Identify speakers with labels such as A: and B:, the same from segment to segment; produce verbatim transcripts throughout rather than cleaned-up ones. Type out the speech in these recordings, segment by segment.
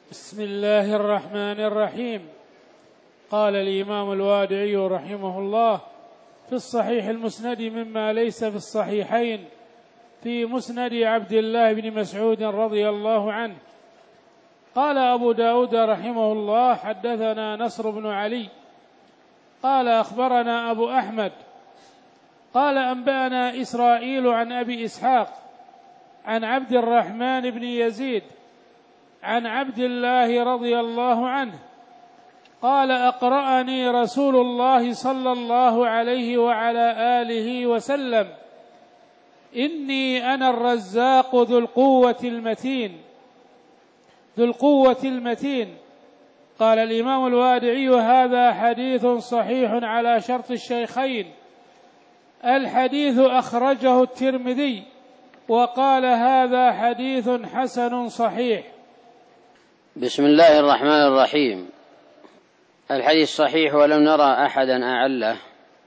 A: بسم الله الرحمن الرحيم. قال الإمام الوادعي رحمه الله في الصحيح المسند مما ليس في الصحيحين في مسند عبد الله بن مسعود رضي الله عنه. قال أبو داود رحمه الله حدثنا نصر بن علي قال أخبرنا أبو أحمد قال أنبأنا إسرائيل عن أبي إسحاق عن عبد الرحمن بن يزيد عن عبد الله رضي الله عنه قال أقرأني رسول الله صلى الله عليه وعلى آله وسلم إني أنا الرزاق ذو القوة المتين ذو القوة المتين. قال الإمام الوادعي هذا حديث صحيح على شرط الشيخين. الحديث أخرجه الترمذي وقال هذا حديث حسن صحيح.
B: بسم الله الرحمن الرحيم. الحديث صحيح ولم نرى أحدا أعله،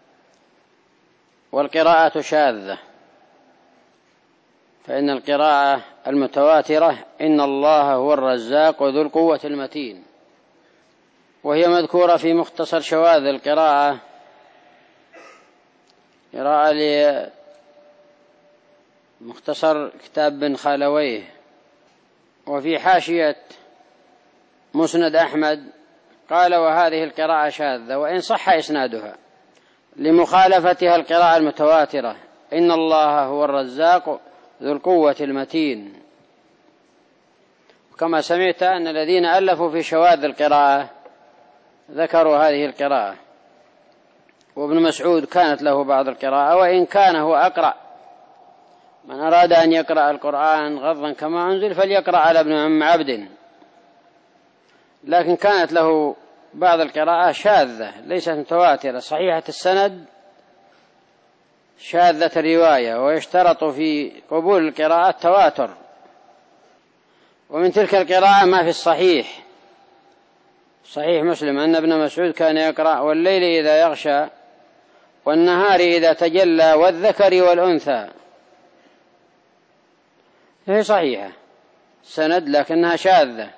B: والقراءة شاذة، فإن القراءة المتواترة إن الله هو الرزاق ذو القوة المتين، وهي مذكورة في مختصر شواذ القراءة، قراءة لمختصر كتاب بن خالويه، وفي حاشية مسند أحمد قال وهذه القراءة شاذة وإن صح إسنادها لمخالفتها القراءة المتواترة إن الله هو الرزاق ذو القوة المتين. وكما سمعت أن الذين ألفوا في شواذ القراءة ذكروا هذه القراءة، وابن مسعود كانت له بعض القراءة، وإن كان هو أقرأ. من أراد أن يقرأ القرآن غضا كما أنزل فليقرأ على ابن عم عبد، لكن كانت له بعض القراءة شاذة ليست متواترة صحيحة السند شاذة الرواية، ويشترط في قبول القراءة التواتر. ومن تلك القراءة ما في الصحيح صحيح مسلم أن ابن مسعود كان يقرأ والليل إذا يغشى والنهار إذا تجلى والذكر والأنثى، هي صحيحة سند لكنها شاذة،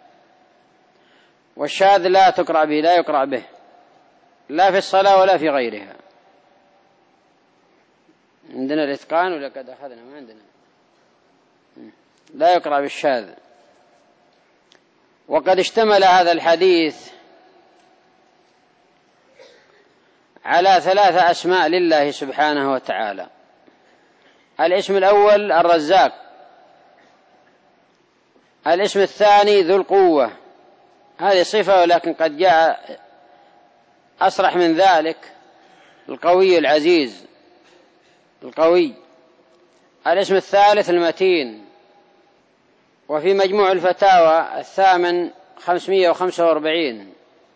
B: والشاذ لا تقرأ به لا يقرأ به لا في الصلاة ولا في غيرها. عندنا الإتقان ولقد أخذنا ما عندنا، لا يقرأ بالشاذ. وقد اشتمل هذا الحديث على ثلاثة أسماء لله سبحانه وتعالى. الاسم الأول الرزاق، الاسم الثاني ذو القوة، هذه صفة ولكن قد جاء أصرح من ذلك القوي العزيز القوي. الاسم الثالث المتين، وفي مجموع الفتاوى الثامن خمسمائة وخمسة وأربعين.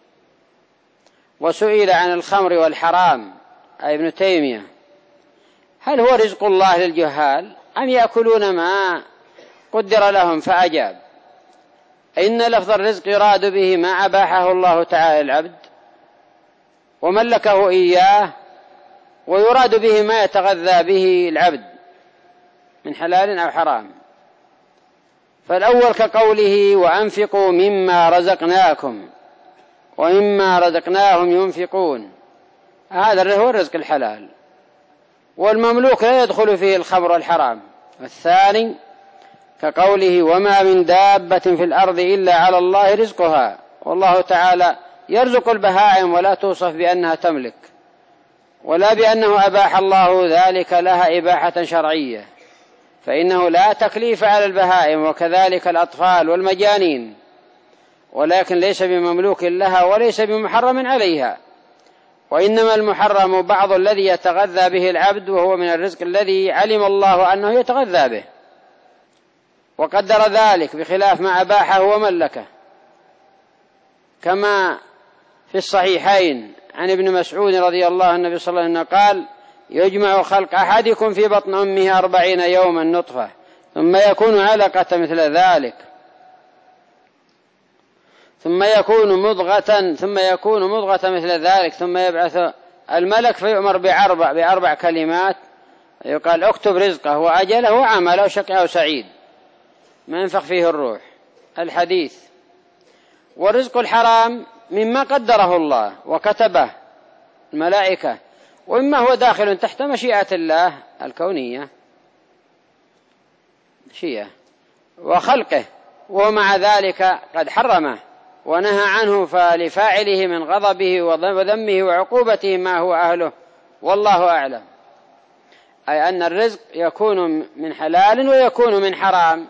B: وسئل عن الخمر والحرام أي ابن تيمية هل هو رزق الله للجهال أم يأكلون ما قدر لهم، فأجاب إن لفظ الرزق يراد به ما أباحه الله تعالى العبد وملكه إياه، ويراد به ما يتغذى به العبد من حلال أو حرام. فالأول كقوله وأنفقوا مما رزقناكم ومما رزقناهم ينفقون، هذا هو الرزق الحلال، والمملوك لا يدخل فيه الخمر والحرام. الثاني كقوله وما من دابة في الأرض إلا على الله رزقها، والله تعالى يرزق البهائم ولا توصف بأنها تملك ولا بأنه أباح الله ذلك لها إباحة شرعية، فإنه لا تكليف على البهائم وكذلك الأطفال والمجانين، ولكن ليس بمملوك لها وليس بمحرم عليها، وإنما المحرم بعض الذي يتغذى به العبد، وهو من الرزق الذي علم الله أنه يتغذى به وقدر ذلك بخلاف ما أباحه وملكه. كما في الصحيحين عن ابن مسعود رضي الله عنه النبي صلى الله عليه وسلم قال يجمع خلق أحدكم في بطن أمه أربعين يوما نطفة ثم يكون علقة مثل ذلك ثم يكون مضغة ثم يكون مضغة مثل ذلك ثم يبعث الملك فيؤمر بأربع, بأربع كلمات يقال اكتب رزقه وأجله وعمله شقي أو سعيد ما ينفخ فيه الروح. الحديث والرزق الحرام مما قدره الله وكتبه الملائكة، وإما هو داخل تحت مشيئة الله الكونية مشيئة وخلقه، ومع ذلك قد حرمه ونهى عنه، فلفاعله من غضبه وذمه وعقوبته ما هو أهله، والله أعلم. أي أن الرزق يكون من حلال ويكون من حرام،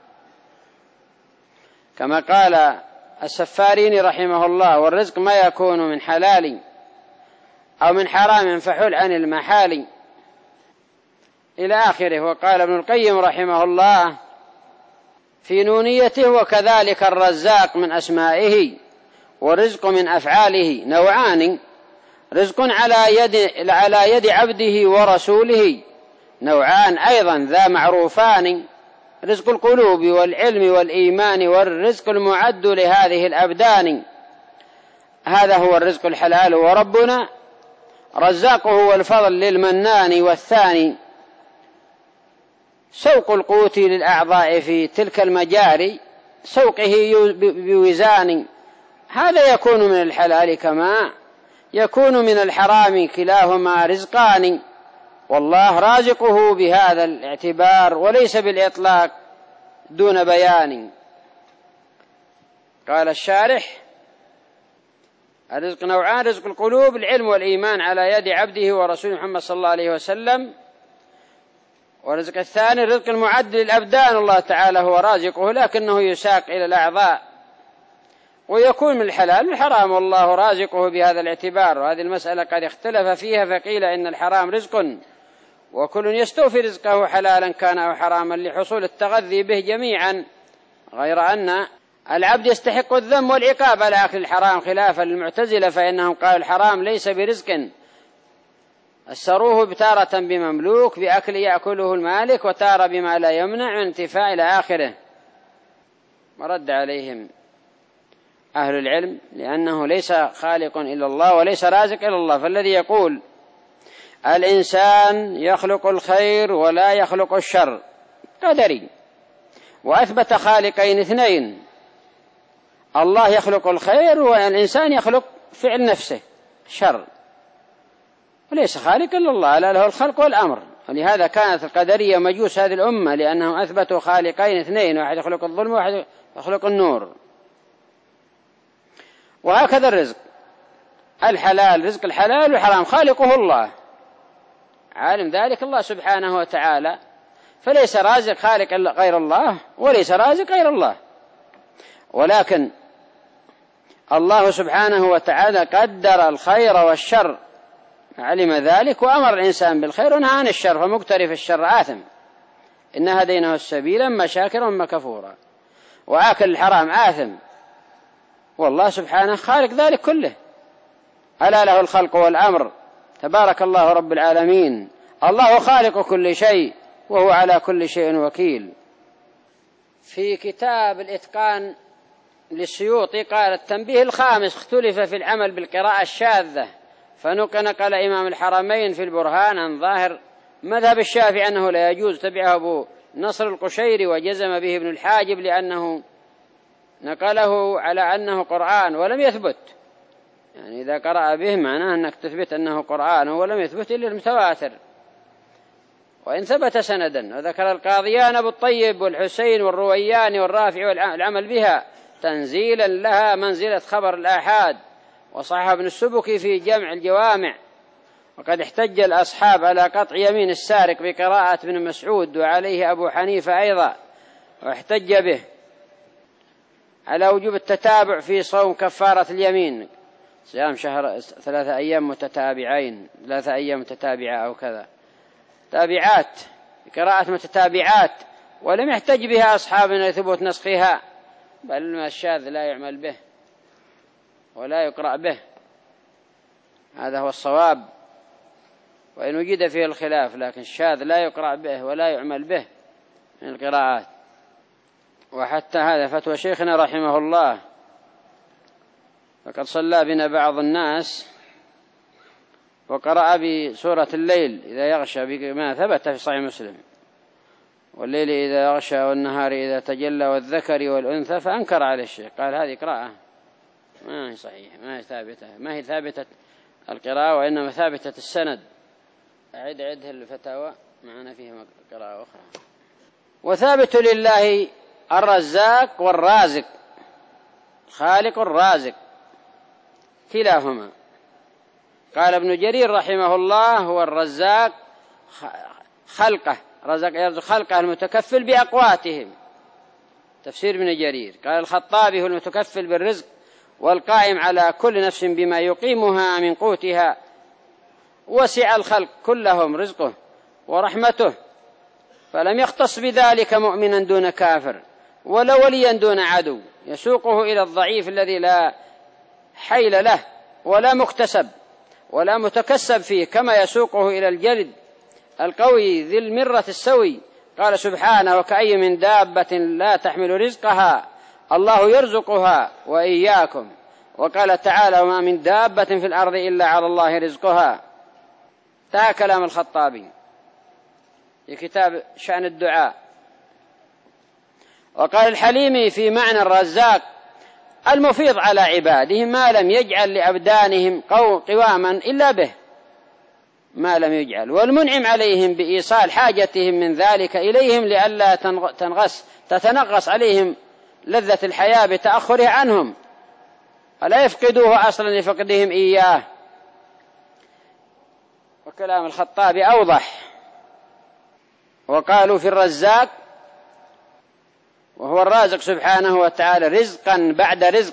B: كما قال السفاريني رحمه الله: والرزق ما يكون من حلال أو من حرام فحل عن المحال، إلى آخره. وقال ابن القيم رحمه الله في نونيته: وكذلك الرزاق من أسمائه، والرزق من أفعاله نوعان: رزق على يد, على يد عبده ورسوله، نوعان أيضا ذا معروفان: رزق القلوب والعلم والإيمان، والرزق المعد لهذه الأبدان. هذا هو الرزق الحلال، وربنا رزاقه والفضل للمنان. والثاني سوق القوت للأعضاء في تلك المجاري، سوقه بوزان، هذا يكون من الحلال كما يكون من الحرام، كلاهما رزقان، والله رازقه بهذا الاعتبار وليس بالإطلاق دون بيان. قال الشارح: الرزق نوعان: رزق القلوب العلم والإيمان على يد عبده ورسوله محمد صلى الله عليه وسلم، ورزق الثاني الرزق المعد للأبدان، الله تعالى هو رازقه لكنه يساق إلى الأعضاء، ويكون من الحلال والحرام، والله رازقه بهذا الاعتبار. وهذه المسألة قد اختلف فيها، فقيل إن الحرام رزق وكل يستوفي رزقه حلالا كان أو حراما لحصول التغذي به جميعا، غير أن العبد يستحق الذم والعقاب على أكل الحرام، خلافا للمعتزلة فإنهم قالوا الحرام ليس برزق، أسروه بتارة بمملوك بأكل يأكله المالك، وتارة بما لا يمنع من انتفاع إلى آخره. ورد عليهم أهل العلم لأنه ليس خالق إلا الله وليس رازق إلا الله، فالذي يقول الإنسان يخلق الخير ولا يخلق الشر قدري، وأثبت خالقين اثنين: الله يخلق الخير والإنسان يخلق فعل نفسه شر، وليس خالق إلا الله، لا له الخلق والأمر. ولهذا كانت القدرية مجوس هذه الأمة، لأنهم أثبتوا خالقين اثنين: واحد يخلق الظلم وواحد يخلق النور. وهكذا الرزق الحلال، رزق الحلال والحرام خالقه الله، عالم ذلك الله سبحانه وتعالى، فليس رازق خالق غير الله وليس رازق غير الله، ولكن الله سبحانه وتعالى قدر الخير والشر، علم ذلك وأمر الإنسان بالخير ونهى عن الشر، فمقترف الشر آثم. إن هديناه السبيل إما شاكرا وإما كفورا. وآكل الحرام آثم، والله سبحانه خالق ذلك كله، ألا له الخلق والأمر، تبارك الله رب العالمين. الله خالق كل شيء وهو على كل شيء وكيل. في كتاب الإتقان للسيوطي قال: التنبيه الخامس: اختلف في العمل بالقراءة الشاذة، فنقل إمام الحرمين في البرهان عن ظاهر مذهب الشافعي أنه لا يجوز، تبعه أبو نصر القشيري وجزم به ابن الحاجب لأنه نقله على أنه قرآن ولم يثبت، يعني إذا قرأ به معناه أنك تثبت أنه قرآن ولم يثبت إلا المتواتر، وإن ثبت سندا. وذكر القاضيان أبو الطيب والحسين والرويان والرافع والعمل بها تنزيلا لها منزلة خبر الآحاد. وصحح ابن السبكي في جمع الجوامع. وقد احتج الأصحاب على قطع يمين السارق بقراءة ابن مسعود، وعليه أبو حنيفة أيضا، واحتج به على وجوب التتابع في صوم كفارة اليمين، صيام شهر ثلاثة أيام متتابعين، ثلاثة أيام متتابعة أو كذا، تابعات، قراءة متتابعات، ولم يحتج بها أصحابنا لثبوت نسخها، بل ما الشاذ لا يعمل به ولا يقرأ به، هذا هو الصواب، وإن وجد فيه الخلاف، لكن الشاذ لا يقرأ به ولا يعمل به من القراءات. وحتى هذا فتوى شيخنا رحمه الله، فقد صلى بنا بعض الناس وقرأ بسورة الليل إذا يغشى بما ثبت في صحيح مسلم: والليل إذا يغشى والنهار إذا تجلى والذكر والأنثى، فأنكر عليه الشيخ، قال هذه قراءة ما هي صحيح، ما هي ثابتة، ما هي ثابتة القراءة، وإنما ثابتة السند. أعد عدها الفتاوى معنا فيها قراءة أخرى. وثابت لله الرزاق والرازق، خالق الرازق كلاهما. قال ابن جرير رحمه الله هو الرزاق خلقه، رزق يرزق خلقه المتكفل بأقواتهم، تفسير ابن جرير. قال الخطابي هو المتكفل بالرزق والقائم على كل نفس بما يقيمها من قوتها. وسع الخلق كلهم رزقه ورحمته، فلم يختص بذلك مؤمنا دون كافر ولا وليا دون عدو، يسوقه إلى الضعيف الذي لا حيل له ولا مكتسب ولا متكسب فيه، كما يسوقه إلى الجلد القوي ذي المرة السوي. قال سبحانه وكأي من دابة لا تحمل رزقها الله يرزقها وإياكم. وقال تعالى وما من دابة في الأرض إلا على الله رزقها. انتهى كلام الخطابي في كتاب شأن الدعاء. وقال الحليمي في معنى الرزاق المفيض على عباده ما لم يجعل لأبدانهم قواما إلا به، ما لم يجعل، والمنعم عليهم بإيصال حاجتهم من ذلك إليهم لئلا تنغص تتنغص عليهم لذة الحياة بتأخره عنهم ولا يفقدوه أصلا لفقدهم إياه. وكلام الخطابي أوضح. وقالوا في الرزاق وهو الرازق سبحانه وتعالى رزقا بعد رزق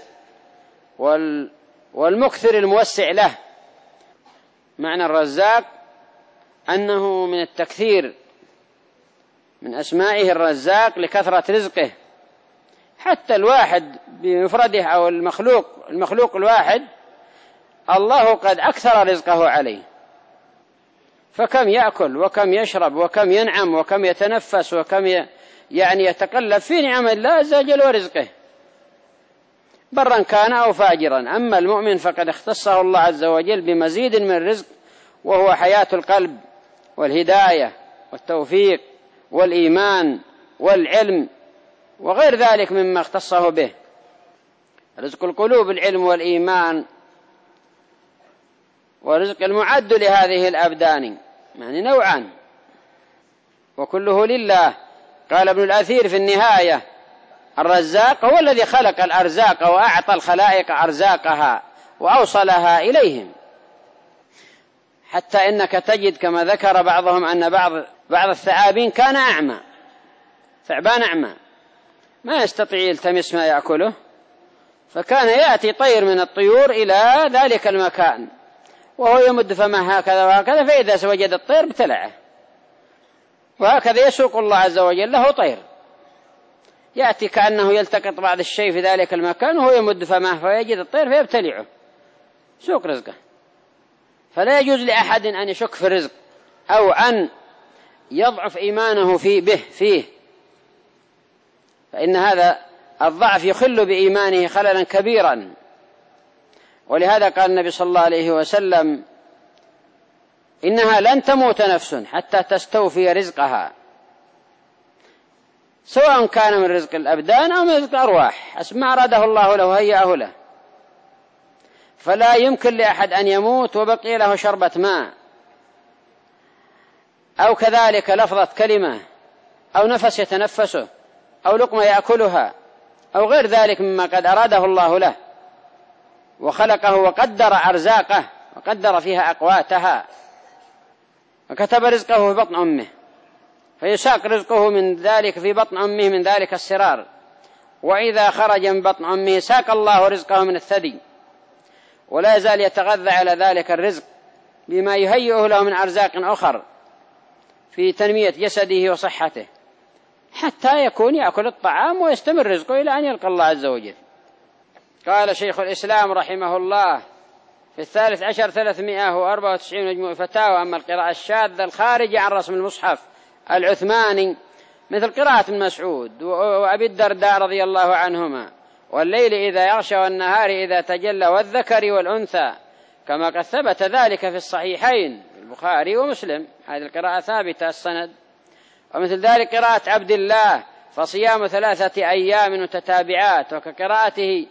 B: والمكثر الموسع له. معنى الرزاق أنه من التكثير، من أسمائه الرزاق لكثرة رزقه. حتى الواحد بمفرده أو المخلوق المخلوق الواحد الله قد أكثر رزقه عليه، فكم يأكل وكم يشرب وكم ينعم وكم يتنفس وكم يعني يتقلب في نعم الله عز وجل ورزقه، برا كان أو فاجرا. أما المؤمن فقد اختصه الله عز وجل بمزيد من الرزق، وهو حياة القلب والهداية والتوفيق والإيمان والعلم وغير ذلك مما اختصه به. رزق القلوب العلم والإيمان، ورزق المعد لهذه الأبدان يعني نوعان وكله لله. قال ابن الأثير في النهاية الرزاق هو الذي خلق الأرزاق وأعطى الخلائق أرزاقها وأوصلها إليهم، حتى إنك تجد كما ذكر بعضهم أن بعض بعض الثعابين كان أعمى، ثعبان أعمى ما يستطيع يلتمس ما يأكله، فكان يأتي طير من الطيور إلى ذلك المكان وهو يمد فمه هكذا وهكذا، فإذا وجد الطير ابتلعه. وهكذا يسوق الله عز وجل له طير يأتي كأنه يلتقط بعض الشيء في ذلك المكان وهو يمد فمه فيجد الطير فيبتلعه، سوق رزقه. فلا يجوز لأحد أن يشك في الرزق أو أن يضعف إيمانه فيه به فيه، فإن هذا الضعف يخل بإيمانه خللا كبيرا. ولهذا قال النبي صلى الله عليه وسلم إنها لن تموت نفس حتى تستوفي رزقها، سواء كان من رزق الأبدان أو من رزق الأرواح، ما أراده الله له هيأه له. فلا يمكن لأحد أن يموت وبقي له شربة ماء أو كذلك لفظة كلمة أو نفس يتنفسه أو لقمة يأكلها أو غير ذلك مما قد أراده الله له وخلقه وقدر أرزاقه وقدر فيها أقواتها وكتب رزقه في بطن أمه، فيساق رزقه من ذلك في بطن أمه من ذلك السرار، وإذا خرج من بطن أمه ساق الله رزقه من الثدي، ولا يزال يتغذى على ذلك الرزق بما يهيئه له من أرزاق أخر في تنمية جسده وصحته، حتى يكون يأكل الطعام ويستمر رزقه إلى أن يلقى الله عز وجل. قال شيخ الإسلام رحمه الله في الثالث عشر ثلاثمائة وأربعة وتسعين مجموع فتاوى: أما القراءة الشاذة الخارجة عن رسم المصحف العثماني مثل قراءة ابن مسعود وأبي الدرداء رضي الله عنهما والليل إذا يغشى والنهار إذا تجلى والذكر والأنثى، كما قد ثبت ذلك في الصحيحين البخاري ومسلم، هذه القراءة ثابتة السند. ومثل ذلك قراءة عبد الله فصيام ثلاثة أيام متتابعات، وكقراءته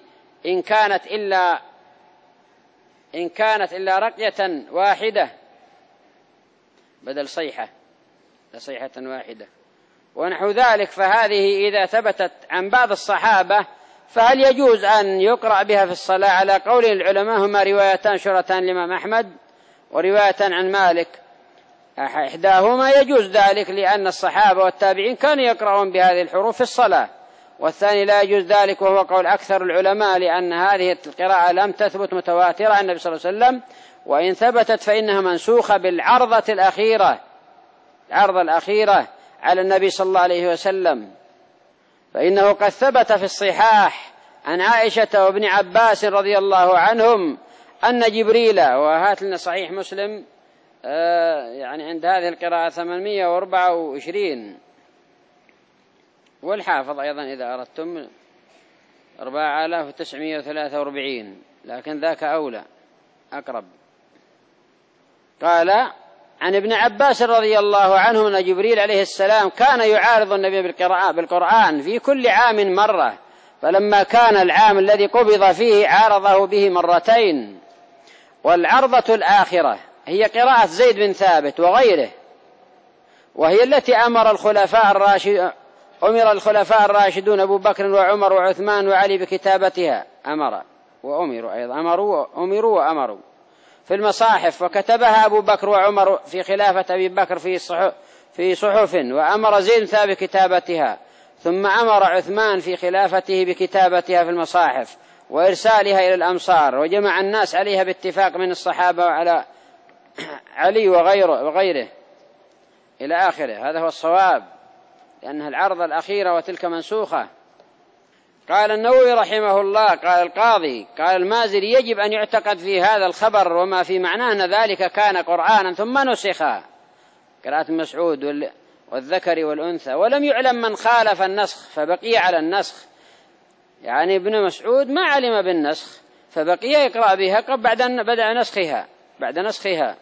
B: إن كانت إلا إن كانت إلا رقية واحدة بدل صيحة صيحة واحدة ونحو ذلك، فهذه إذا ثبتت عن بعض الصحابة فهل يجوز أن يقرأ بها في الصلاة؟ على قول العلماء هما روايتان شهرتان للإمام أحمد ورواية عن مالك، إحداهما يجوز ذلك لأن الصحابة والتابعين كانوا يقرؤون بهذه الحروف في الصلاة، والثاني لا يجوز ذلك وهو قول أكثر العلماء لأن هذه القراءة لم تثبت متواترة عن النبي صلى الله عليه وسلم، وإن ثبتت فإنها منسوخة بالعرضة الأخيرة العرضة الأخيرة على النبي صلى الله عليه وسلم، فإنه قد ثبت في الصحاح عن عائشة وابن عباس رضي الله عنهم أن جبريل، وهات لنا صحيح مسلم آه يعني عند هذه القراءة ثمانمائة وأربعة وعشرين، والحافظ أيضا إذا أردتم أربعة آلاف وتسعمائة وثلاثة وأربعين، لكن ذاك أولى أقرب. قال عن ابن عباس رضي الله عنه أن جبريل عليه السلام كان يعارض النبي بالقرآن في كل عام مرة، فلما كان العام الذي قبض فيه عارضه به مرتين. والعرضة الآخرة هي قراءة زيد بن ثابت وغيره، وهي التي أمر الخلفاء الراشدون أمر الخلفاء الراشدون أبو بكر وعمر وعثمان وعلي بكتابتها، أمر وأمروا أيضا أمروا أمروا وأمروا في المصاحف، وكتبها أبو بكر وعمر في خلافة أبي بكر في صحف, في صحف وأمر زيد ثابت بكتابتها، ثم أمر عثمان في خلافته بكتابتها في المصاحف وإرسالها إلى الأمصار، وجمع الناس عليها باتفاق من الصحابة وعلى علي وغيره, وغيره إلى آخره. هذا هو الصواب لأنها العرضة الأخيرة وتلك منسوخة. قال النووي رحمه الله قال القاضي قال المازري يجب أن يعتقد في هذا الخبر وما في معناه أن ذلك كان قرآنا ثم نسخ، قراءة مسعود والذكر والأنثى، ولم يعلم من خالف النسخ فبقي على النسخ، يعني ابن مسعود ما علم بالنسخ فبقي يقرأ بها بعد بدأ نسخها بعد نسخها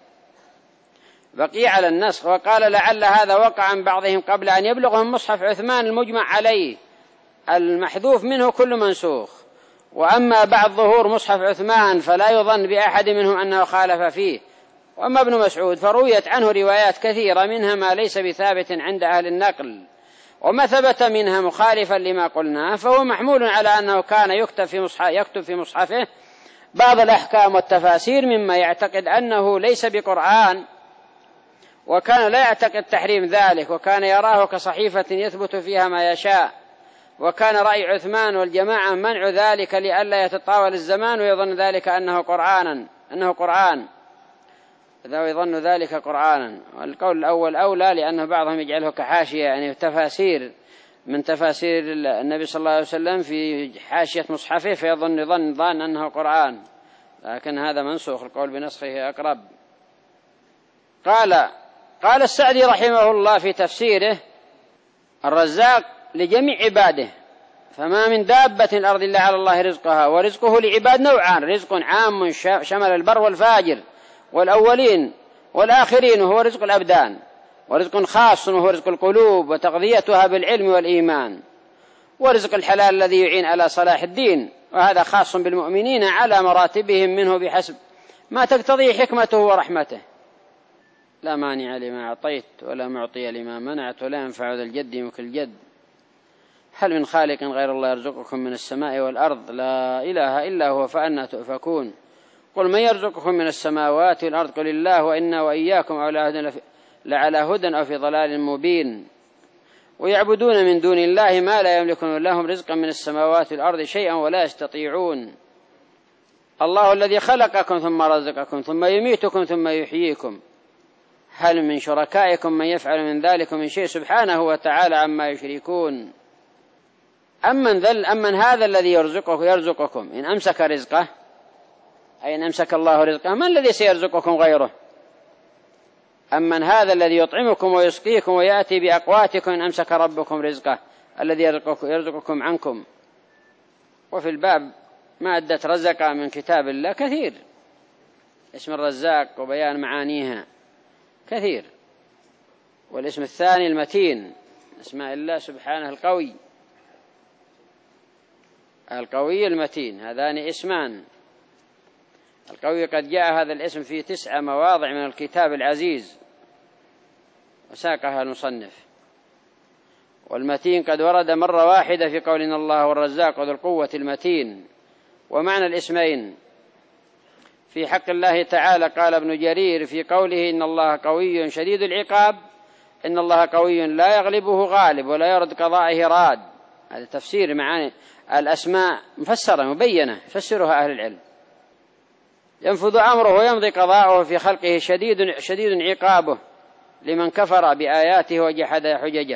B: بقي على النسخ. وقال لعل هذا وقع عن بعضهم قبل أن يبلغهم مصحف عثمان المجمع عليه المحذوف منه كل منسوخ، وأما بعد ظهور مصحف عثمان فلا يظن بأحد منهم أنه خالف فيه. وأما ابن مسعود فرويت عنه روايات كثيرة منها ما ليس بثابت عند أهل النقل، وما ثبت منها مخالفا لما قلناه فهو محمول على أنه كان يكتب في مصحف يكتب في مصحفه بعض الأحكام والتفاسير مما يعتقد أنه ليس بقرآن، وكان لا يعتقد تحريم ذلك، وكان يراه كصحيفة يثبت فيها ما يشاء. وكان رأي عثمان والجماعة منع ذلك لئلا يتطاول الزمان ويظن ذلك أنه قرآنا أنه قرآن إذا يظن ذلك قرآنا. والقول الأول أولى لأنه بعضهم يجعله كحاشية يعني تفاسير من تفاسير النبي صلى الله عليه وسلم في حاشية مصحفه فيظن ظن ظن أنه قرآن، لكن هذا منسوخ، القول بنسخه أقرب. قال قال السعدي رحمه الله في تفسيره الرزاق لجميع عباده، فما من دابة الأرض إلا على الله رزقها، ورزقه لعباد نوعان: رزق عام شمل البر والفاجر والأولين والآخرين وهو رزق الأبدان، ورزق خاص وهو رزق القلوب وتغذيتها بالعلم والإيمان، ورزق الحلال الذي يعين على صلاح الدين، وهذا خاص بالمؤمنين على مراتبهم منه بحسب ما تقتضي حكمته ورحمته. لا مانع لما أعطيت ولا معطي لما منعت ولا ينفع ذا الجد منك الجد. هل من خالق غير الله يرزقكم من السماء والأرض؟ لا إله إلا هو فأنى تؤفكون. قل من يرزقكم من السماوات والأرض؟ قل الله وإنا وإياكم لعلى هدى أو في ضلال مبين. ويعبدون من دون الله ما لا يملكون لهم رزقا من السماوات والأرض شيئا ولا يستطيعون. الله الذي خلقكم ثم رزقكم ثم يميتكم ثم يحييكم. هل من شركائكم من يفعل من ذلك من شيء؟ سبحانه وتعالى عما يشركون. أمن, ذل أمن هذا الذي يرزقكم يرزقكم إن أمسك رزقه، أي إن أمسك الله رزقه، من الذي سيرزقكم غيره؟ أمن هذا الذي يطعمكم ويسقيكم ويأتي بأقواتكم إن أمسك ربكم رزقه الذي يرزقكم عنكم. وفي الباب ما أدت رزق من كتاب الله كثير، اسم الرزاق وبيان معانيها كثير. والاسم الثاني المتين، اسماء الله سبحانه القوي القوي المتين، هذان اسمان. القوي قد جاء هذا الاسم في تسع مواضع من الكتاب العزيز وساقها المصنف، والمتين قد ورد مرة واحدة في قول إن الله هو الرزاق ذو القوة المتين. ومعنى الاسمين في حق الله تعالى قال ابن جرير في قوله إن الله قوي شديد العقاب إن الله قوي لا يغلبه غالب ولا يرد قضائه راد. هذا تفسير معاني الأسماء مفسرة مبينة يفسرها أهل العلم. ينفذ أمره ويمضي قضاؤه في خلقه شديد, شديد عقابه لمن كفر بآياته وجحد حججه.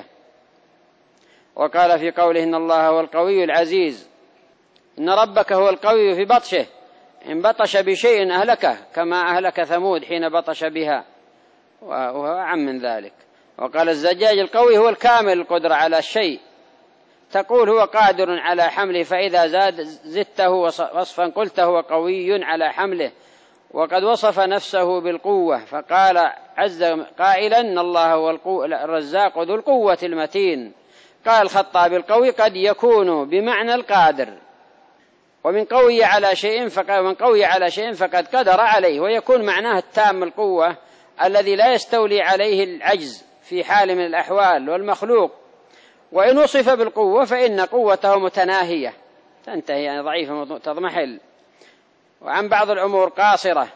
B: وقال في قوله إن الله هو القوي العزيز إن ربك هو القوي في بطشه إن بطش بشيء أهلكه كما أهلك ثمود حين بطش بها، وهو عم من ذلك. وقال الزجاج القوي هو الكامل القدرة على الشيء، تقول هو قادر على حمله فإذا زاد زدته وصفا قلت هو قوي على حمله. وقد وصف نفسه بالقوة فقال عز قائلا إن الله هو الرزاق ذو القوة المتين. قال الخطابي القوي قد يكون بمعنى القادر، ومن قوي على شيء فقد من قوي على شيء فقد قدر عليه، ويكون معناه التام القوة الذي لا يستولي عليه العجز في حال من الأحوال والمخلوق. وإن وصف بالقوة فإن قوته متناهية تنتهي يعني ضعيفة تضمحل، وعن بعض الأمور قاصرة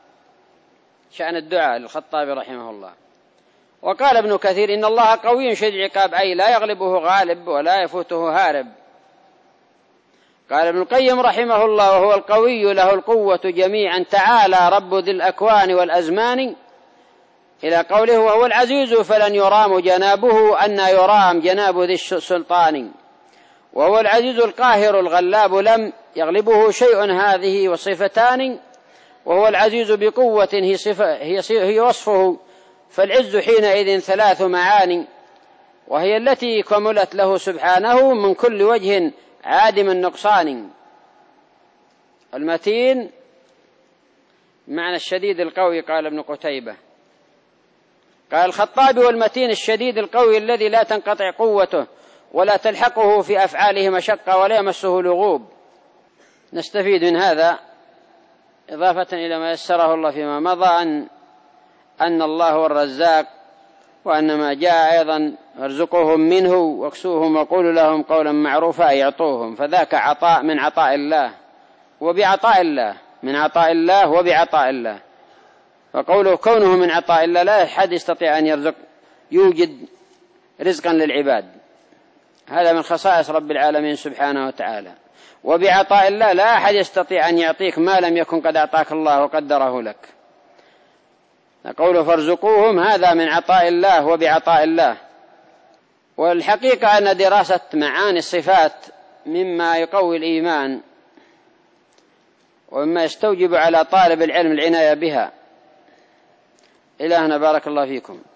B: شأن الدعاء للخطابي رحمه الله. وقال ابن كثير إن الله قوي شديد العقاب أي لا يغلبه غالب ولا يفوته هارب. قال ابن القيم رحمه الله وهو القوي له القوة جميعا تعالى رب ذي الأكوان والأزمان إلى قوله وهو العزيز فلن يرام جنابه أن يرام جناب ذي السلطان. وهو العزيز القاهر الغلاب لم يغلبه شيء هذه وصفتان. وهو العزيز بقوة هي, صفة هي, هي وصفه فالعز حينئذ ثلاث معاني، وهي التي كملت له سبحانه من كل وجه عادم النقصان. المتين معنى الشديد القوي قال ابن قتيبة. قال الخطابي والمتين الشديد القوي الذي لا تنقطع قوته ولا تلحقه في أفعاله مشقة ولا يمسه لغوب. نستفيد من هذا إضافة إلى ما يسره الله فيما مضى أن, أن الله هو الرزاق، وأن ما جاء أيضا ارزقوهم منه واكسوهم وقولوا لهم قولا معروفا يعطوهم، فذاك عطاء من عطاء الله وبعطاء الله من عطاء الله وبعطاء الله. وقوله كونه من عطاء الله لا أحد يستطيع أن يرزق يوجد رزقا للعباد، هذا من خصائص رب العالمين سبحانه وتعالى. وبعطاء الله لا أحد يستطيع أن يعطيك ما لم يكن قد أعطاك الله وقدره لك. قوله فارزقوهم هذا من عطاء الله وبعطاء الله. والحقيقة أن دراسة معاني الصفات مما يقوي الإيمان ومما يستوجب على طالب العلم العناية بها. إلهنا بارك الله فيكم.